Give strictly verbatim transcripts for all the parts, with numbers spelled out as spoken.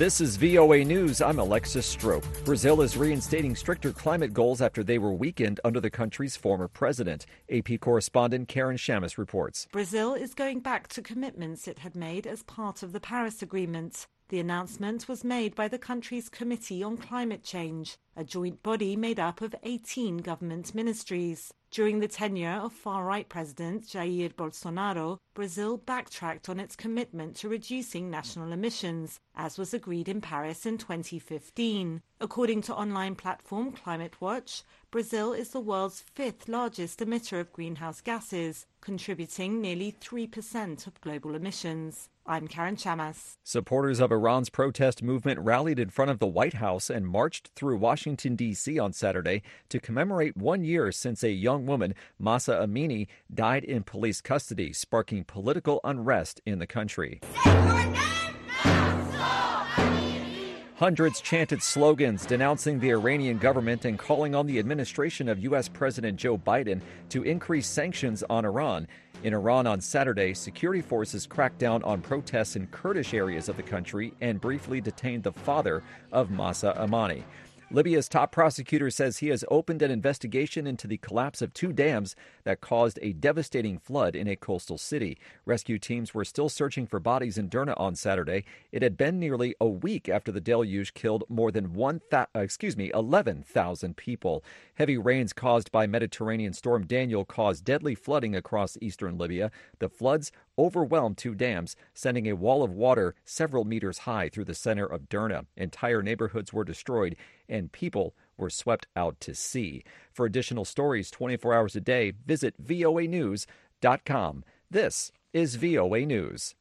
This is V O A News. I'm Alexis Strope. Brazil is reinstating stricter climate goals after they were weakened under the country's former president. A P correspondent Karen Shamus reports. Brazil is going back to commitments it had made as part of the Paris Agreement. The announcement was made by the country's Committee on Climate Change, a joint body made up of eighteen government ministries. During the tenure of far-right President Jair Bolsonaro, Brazil backtracked on its commitment to reducing national emissions, as was agreed in Paris in twenty fifteen. According to online platform Climate Watch, Brazil is the world's fifth largest emitter of greenhouse gases, contributing nearly three percent of global emissions. I'm Karen Shamas. Supporters of Iran's protest movement rallied in front of the White House and marched through Washington, D C on Saturday to commemorate one year since a young woman, Mahsa Amini, died in police custody, sparking political unrest in the country. Hundreds chanted slogans denouncing the Iranian government and calling on the administration of U S. President Joe Biden to increase sanctions on Iran. In Iran on Saturday, security forces cracked down on protests in Kurdish areas of the country and briefly detained the father of Mahsa Amini. Libya's top prosecutor says he has opened an investigation into the collapse of two dams that caused a devastating flood in a coastal city. Rescue teams were still searching for bodies in Derna on Saturday. It had been nearly a week after the deluge killed more than one th- excuse me, eleven thousand people. Heavy rains caused by Mediterranean storm Daniel caused deadly flooding across eastern Libya. The floods overwhelmed two dams, sending a wall of water several meters high through the center of Derna. Entire neighborhoods were destroyed, and people were swept out to sea. For additional stories twenty-four hours a day, visit V O A news dot com. This is V O A News.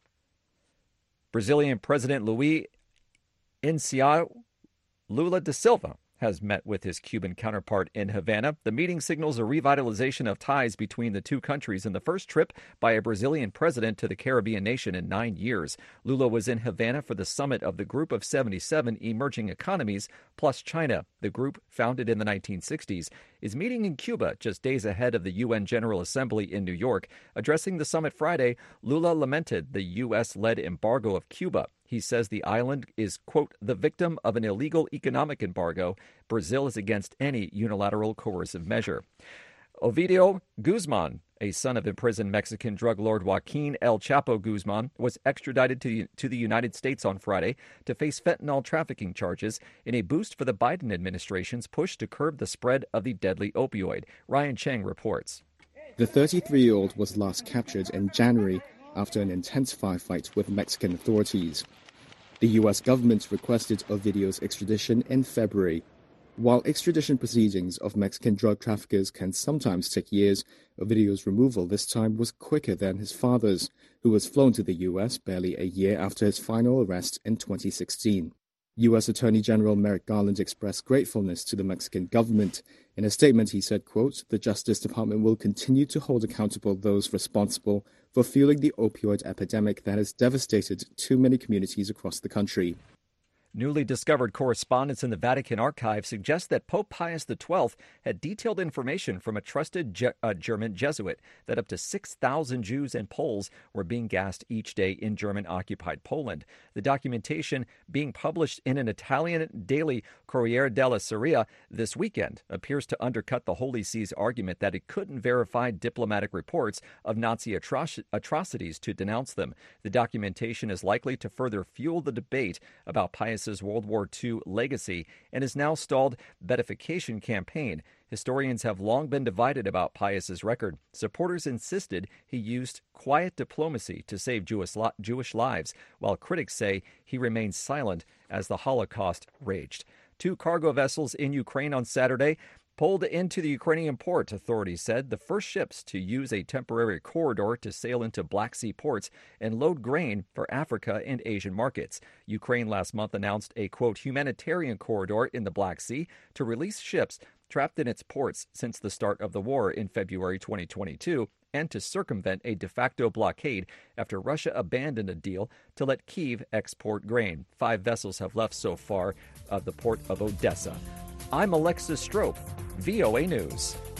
Brazilian President Luiz Inácio Lula da Silva has met with his Cuban counterpart in Havana. The meeting signals a revitalization of ties between the two countries in the first trip by a Brazilian president to the Caribbean nation in nine years. Lula was in Havana for the summit of the Group of seventy-seven Emerging Economies plus China. The group, founded in the nineteen sixties, is meeting in Cuba just days ahead of the U N General Assembly in New York. Addressing the summit Friday, Lula lamented the U S-led embargo of Cuba. He says the island is, quote, the victim of an illegal economic embargo. Brazil is against any unilateral coercive measure. Ovidio Guzman, a son of imprisoned Mexican drug lord Joaquin El Chapo Guzman, was extradited to, to the United States on Friday to face fentanyl trafficking charges in a boost for the Biden administration's push to curb the spread of the deadly opioid. Ryan Cheng reports. The thirty-three-year-old was last captured in January after an intense firefight with Mexican authorities. The U S government requested Ovidio's extradition in February. While extradition proceedings of Mexican drug traffickers can sometimes take years, Ovidio's removal this time was quicker than his father's, who was flown to the U S barely a year after his final arrest in twenty sixteen. U S. Attorney General Merrick Garland expressed gratefulness to the Mexican government. In a statement, he said, quote, the Justice Department will continue to hold accountable those responsible for fueling the opioid epidemic that has devastated too many communities across the country. Newly discovered correspondence in the Vatican archive suggests that Pope Pius the twelfth had detailed information from a trusted Je- uh, German Jesuit that up to six thousand Jews and Poles were being gassed each day in German-occupied Poland. The documentation, being published in an Italian daily Corriere della Sera this weekend, appears to undercut the Holy See's argument that it couldn't verify diplomatic reports of Nazi atroc- atrocities to denounce them. The documentation is likely to further fuel the debate about Pius' World War Two legacy and his now stalled beatification campaign. Historians have long been divided about Pius's record. Supporters insisted he used quiet diplomacy to save Jewish, li- Jewish lives, while critics say he remained silent as the Holocaust raged. Two cargo vessels in Ukraine on Saturday pulled into the Ukrainian port, authorities said, the first ships to use a temporary corridor to sail into Black Sea ports and load grain for Africa and Asian markets. Ukraine last month announced a, quote, humanitarian corridor in the Black Sea to release ships trapped in its ports since the start of the war in February twenty twenty-two, and to circumvent a de facto blockade after Russia abandoned a deal to let Kyiv export grain. Five vessels have left so far of the port of Odessa. I'm Alexis Strope, V O A News.